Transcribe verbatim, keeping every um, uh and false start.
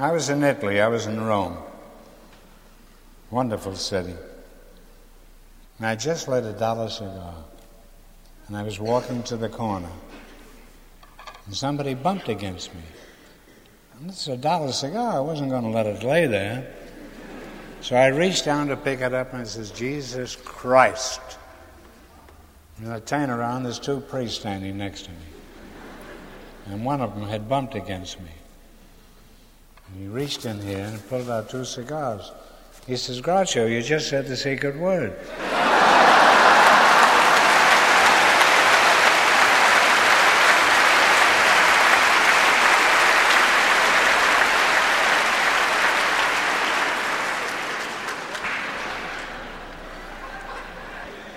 I was in Italy. I was in Rome. Wonderful city. And I just lit a dollar cigar. And I was walking to the corner. And somebody bumped against me. And this is a dollar cigar. I wasn't going to let it lay there. So I reached down to pick it up and I says, Jesus Christ. And I turn around, there's two priests standing next to me. And one of them had bumped against me. And he reached in here and pulled out two cigars. He says, Groucho, you just said the secret word.